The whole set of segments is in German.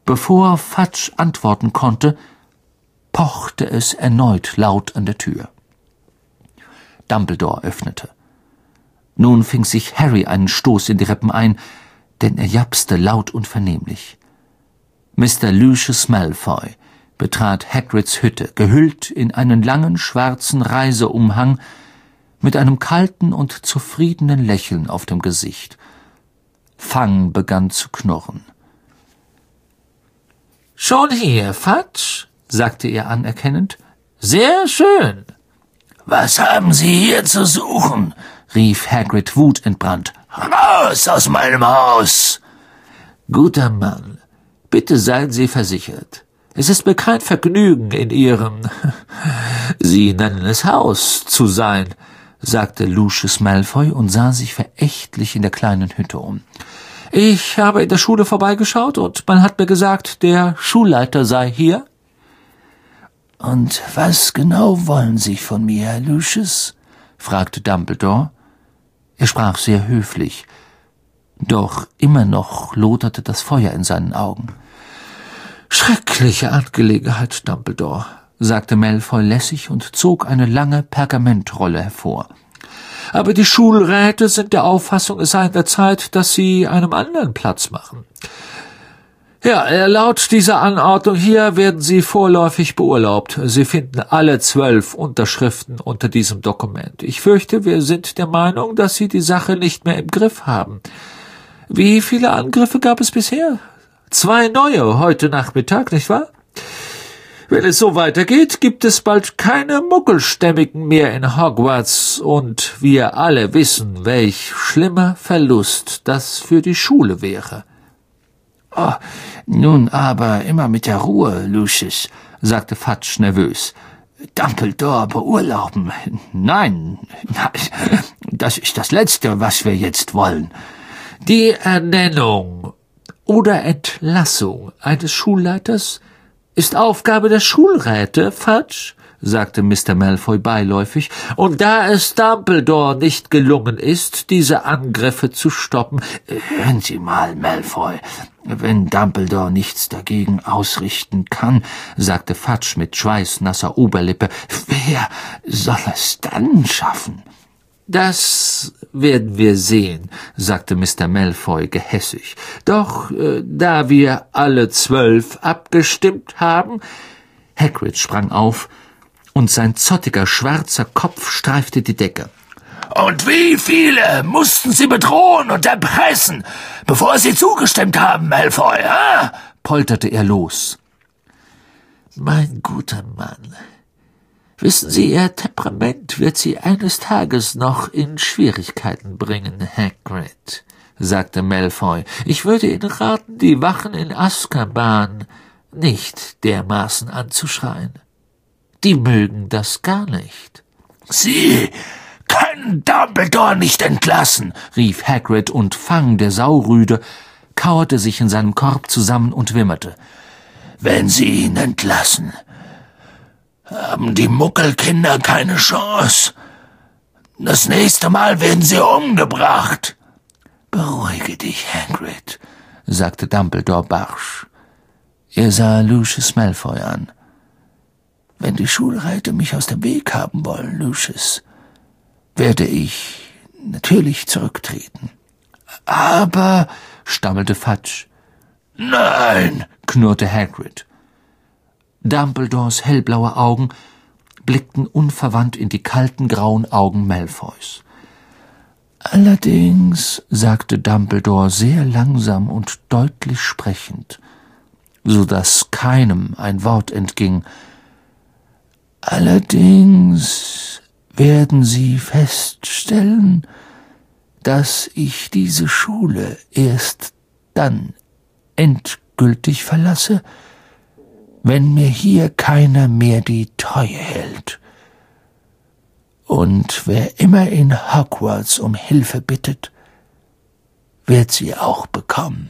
Bevor Fudge antworten konnte, pochte es erneut laut an der Tür. Dumbledore öffnete. Nun fing sich Harry einen Stoß in die Rippen ein, denn er japste laut und vernehmlich. Mr. Lucius Malfoy betrat Hagrids Hütte, gehüllt in einen langen schwarzen Reiseumhang, mit einem kalten und zufriedenen Lächeln auf dem Gesicht. Fang begann zu knurren. »Schon hier, Fudge?« sagte er anerkennend. »Sehr schön.« »Was haben Sie hier zu suchen?« rief Hagrid wutentbrannt. »Raus aus meinem Haus!« »Guter Mann, bitte seien Sie versichert. Es ist mir kein Vergnügen, in Ihrem, Sie nennen es Haus, zu sein«, sagte Lucius Malfoy und sah sich verächtlich in der kleinen Hütte um. »Ich habe in der Schule vorbeigeschaut und man hat mir gesagt, der Schulleiter sei hier.« »Und was genau wollen Sie von mir, Herr Lucius?« fragte Dumbledore. Er sprach sehr höflich, doch immer noch loderte das Feuer in seinen Augen. »Schreckliche Angelegenheit, Dumbledore«, sagte Malfoy lässig und zog eine lange Pergamentrolle hervor. »Aber die Schulräte sind der Auffassung, es sei an der Zeit, dass sie einem anderen Platz machen. Ja, laut dieser Anordnung hier werden Sie vorläufig beurlaubt. Sie finden alle 12 Unterschriften unter diesem Dokument. Ich fürchte, wir sind der Meinung, dass Sie die Sache nicht mehr im Griff haben. Wie viele Angriffe gab es bisher? 2 neue heute Nachmittag, nicht wahr? Wenn es so weitergeht, gibt es bald keine Muggelstämmigen mehr in Hogwarts, und wir alle wissen, welch schlimmer Verlust das für die Schule wäre.« »Oh, nun aber immer mit der Ruhe, Lucius«, sagte Fudge nervös. »Dumbledore beurlauben? Nein, das ist das Letzte, was wir jetzt wollen.« »Die Ernennung oder Entlassung eines Schulleiters ist Aufgabe der Schulräte, Fudge«, sagte Mr. Malfoy beiläufig, »und da es Dumbledore nicht gelungen ist, diese Angriffe zu stoppen...« »Hören Sie mal, Malfoy, wenn Dumbledore nichts dagegen ausrichten kann«, sagte Fudge mit schweißnasser Oberlippe, »wer soll es dann schaffen?« »Das werden wir sehen«, sagte Mr. Malfoy gehässig. »Doch da wir alle 12 abgestimmt haben...« Hagrid sprang auf, und sein zottiger, schwarzer Kopf streifte die Decke. »Und wie viele mussten Sie bedrohen und erpressen, bevor Sie zugestimmt haben, Malfoy, polterte er los. »Mein guter Mann, wissen Sie, Ihr Temperament wird Sie eines Tages noch in Schwierigkeiten bringen, Hagrid«, sagte Malfoy. »Ich würde Ihnen raten, die Wachen in Azkaban nicht dermaßen anzuschreien. Die mögen das gar nicht.« »Sie können Dumbledore nicht entlassen«, rief Hagrid, und Fang, der Saurüde, kauerte sich in seinem Korb zusammen und wimmerte. »Wenn Sie ihn entlassen, haben die Muggelkinder keine Chance. Das nächste Mal werden sie umgebracht.« »Beruhige dich, Hagrid«, sagte Dumbledore barsch. Er sah Lucius Malfoy an. »Wenn die Schulräte mich aus dem Weg haben wollen, Lucius, werde ich natürlich zurücktreten.« »Aber«, stammelte Fudge. »Nein«, knurrte Hagrid. Dumbledores hellblaue Augen blickten unverwandt in die kalten grauen Augen Malfoys. »Allerdings«, sagte Dumbledore sehr langsam und deutlich sprechend, so dass keinem ein Wort entging, »allerdings werden Sie feststellen, dass ich diese Schule erst dann endgültig verlasse, wenn mir hier keiner mehr die Treue hält. Und wer immer in Hogwarts um Hilfe bittet, wird sie auch bekommen.«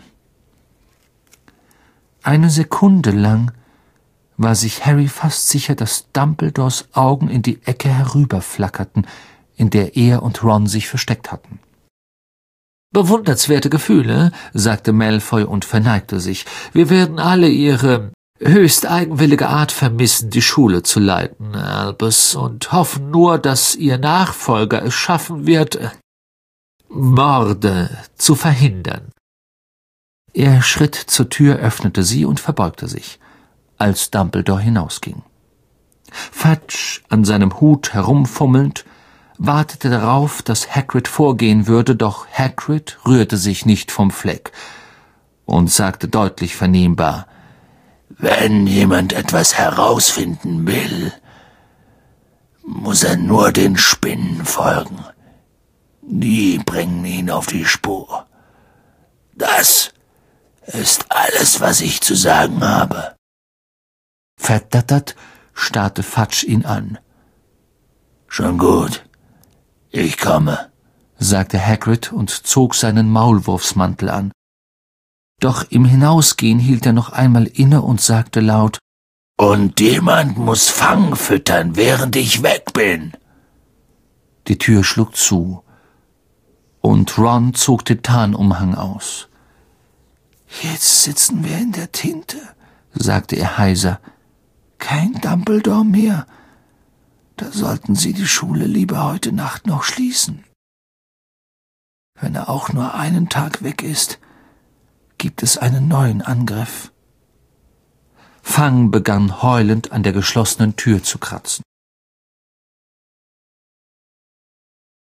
Eine Sekunde lang war sich Harry fast sicher, dass Dumbledores Augen in die Ecke herüberflackerten, in der er und Ron sich versteckt hatten. »Bewundernswerte Gefühle«, sagte Malfoy und verneigte sich. »Wir werden alle Ihre höchst eigenwillige Art vermissen, die Schule zu leiten, Albus, und hoffen nur, dass Ihr Nachfolger es schaffen wird, Morde zu verhindern.« Er schritt zur Tür, öffnete sie und verbeugte sich, als Dumbledore hinausging. Fudge, an seinem Hut herumfummelnd, wartete darauf, dass Hagrid vorgehen würde, doch Hagrid rührte sich nicht vom Fleck und sagte deutlich vernehmbar: »Wenn jemand etwas herausfinden will, muss er nur den Spinnen folgen. Die bringen ihn auf die Spur. Das ist alles, was ich zu sagen habe.« Verdattert starrte Fudge ihn an. »Schon gut, ich komme«, sagte Hagrid und zog seinen Maulwurfsmantel an. Doch im Hinausgehen hielt er noch einmal inne und sagte laut: »Und jemand muss Fang füttern, während ich weg bin.« Die Tür schlug zu, und Ron zog den Tarnumhang aus. »Jetzt sitzen wir in der Tinte«, sagte er heiser. »Kein Dumbledore mehr. Da sollten Sie die Schule lieber heute Nacht noch schließen. Wenn er auch nur einen Tag weg ist, gibt es einen neuen Angriff.« Fang begann heulend an der geschlossenen Tür zu kratzen.